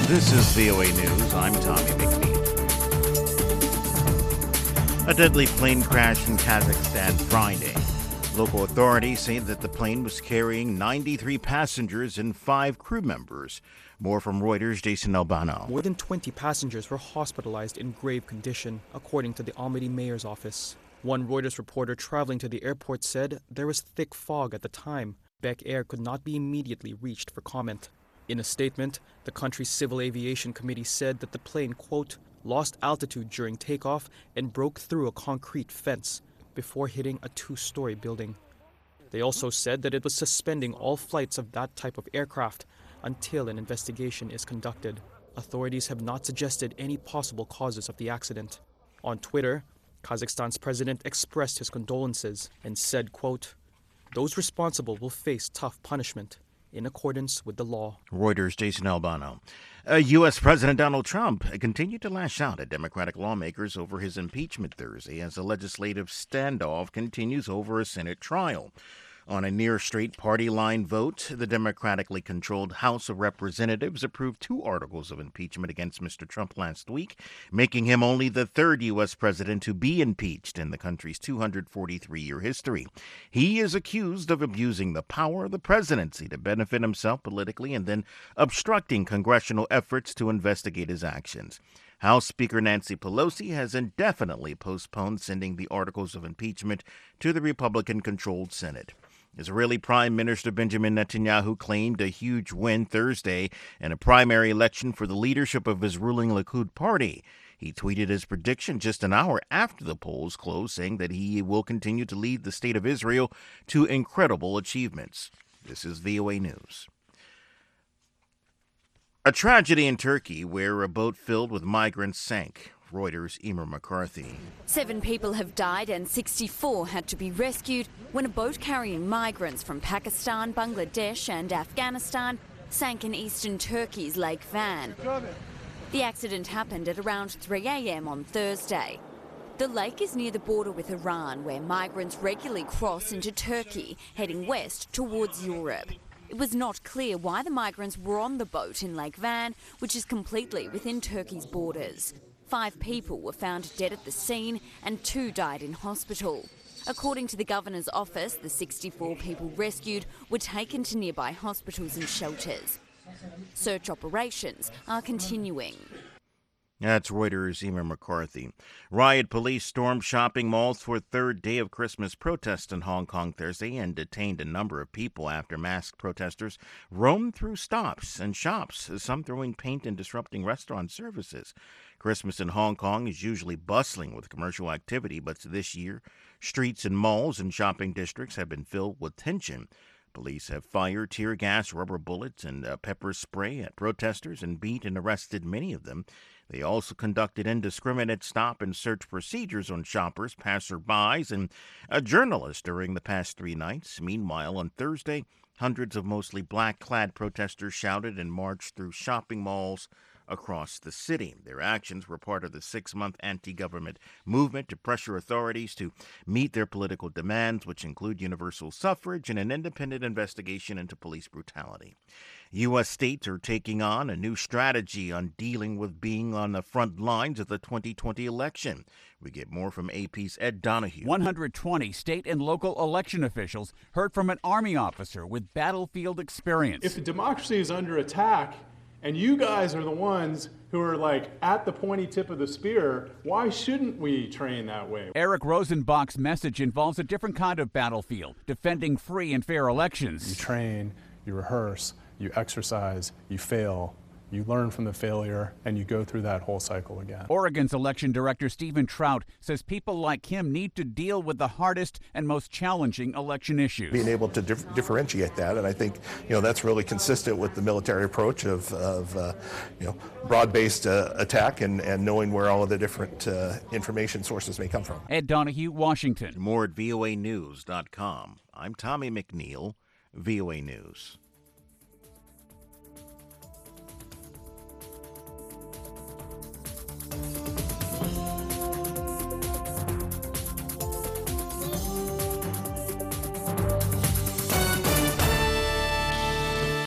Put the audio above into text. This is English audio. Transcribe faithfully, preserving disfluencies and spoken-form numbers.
This is V O A News. I'm Tommy McNeil. A deadly plane crash in Kazakhstan Friday. Local authorities say that the plane was carrying ninety-three passengers and five crew members. More from Reuters' Jason Albano. More than twenty passengers were hospitalized in grave condition, according to the Almaty mayor's office. One Reuters reporter traveling to the airport said there was thick fog at the time. Bec Air could not be immediately reached for comment. In a statement, the country's Civil Aviation Committee said that the plane, quote, lost altitude during takeoff and broke through a concrete fence before hitting a two-story building. They also said that it was suspending all flights of that type of aircraft until an investigation is conducted. Authorities have not suggested any possible causes of the accident. On Twitter, Kazakhstan's president expressed his condolences and said, quote, those responsible will face tough punishment in accordance with the law. Reuters' Jason Albano. Uh, U S. President Donald Trump continued to lash out at Democratic lawmakers over his impeachment Thursday as a legislative standoff continues over a Senate trial. On a near-straight party line vote, the democratically controlled House of Representatives approved two articles of impeachment against Mister Trump last week, making him only the third U S president to be impeached in the country's two hundred forty-three year history. He is accused of abusing the power of the presidency to benefit himself politically and then obstructing congressional efforts to investigate his actions. House Speaker Nancy Pelosi has indefinitely postponed sending the articles of impeachment to the Republican-controlled Senate. Israeli Prime Minister Benjamin Netanyahu claimed a huge win Thursday in a primary election for the leadership of his ruling Likud party. He tweeted his prediction just an hour after the polls closed, saying that he will continue to lead the state of Israel to incredible achievements. This is V O A News. A tragedy in Turkey where a boat filled with migrants sank. Reuters' Emer McCarthy. Seven people have died and sixty-four had to be rescued when a boat carrying migrants from Pakistan, Bangladesh and Afghanistan sank in eastern Turkey's Lake Van. The accident happened at around three a.m. on Thursday. The lake is near the border with Iran, where migrants regularly cross into Turkey, heading west towards Europe. It was not clear why the migrants were on the boat in Lake Van, which is completely within Turkey's borders. Five people were found dead at the scene and two died in hospital. According to the governor's office, the sixty-four people rescued were taken to nearby hospitals and shelters. Search operations are continuing. That's Reuters' Emer McCarthy. Riot police stormed shopping malls for a third day of Christmas protests in Hong Kong Thursday and detained a number of people after masked protesters roamed through stops and shops, some throwing paint and disrupting restaurant services. Christmas in Hong Kong is usually bustling with commercial activity, but this year, streets and malls and shopping districts have been filled with tension. Police have fired tear gas, rubber bullets, and uh, pepper spray at protesters and beat and arrested many of them. They also conducted indiscriminate stop and search procedures on shoppers, passerbys, and a journalist during the past three nights. Meanwhile, on Thursday, hundreds of mostly black-clad protesters shouted and marched through shopping malls across the city. Their actions were part of the six-month anti-government movement to pressure authorities to meet their political demands, which include universal suffrage and an independent investigation into police brutality. U S states are taking on a new strategy on dealing with being on the front lines of the twenty twenty election. We get more from A P's Ed Donahue. one hundred twenty state and local election officials heard from an Army officer with battlefield experience. If democracy is under attack, and you guys are the ones who are like at the pointy tip of the spear, why shouldn't we train that way? Eric Rosenbach's message involves a different kind of battlefield, defending free and fair elections. You train, you rehearse, you exercise, you fail, you learn from the failure, and you go through that whole cycle again. Oregon's election director Stephen Trout says people like him need to deal with the hardest and most challenging election issues. Being able to dif- differentiate that, and I think you know that's really consistent with the military approach of, of uh, you know broad-based uh, attack and, and knowing where all of the different uh, information sources may come from. Ed Donahue, Washington. More at V O A news dot com. I'm Tommy McNeil, V O A News.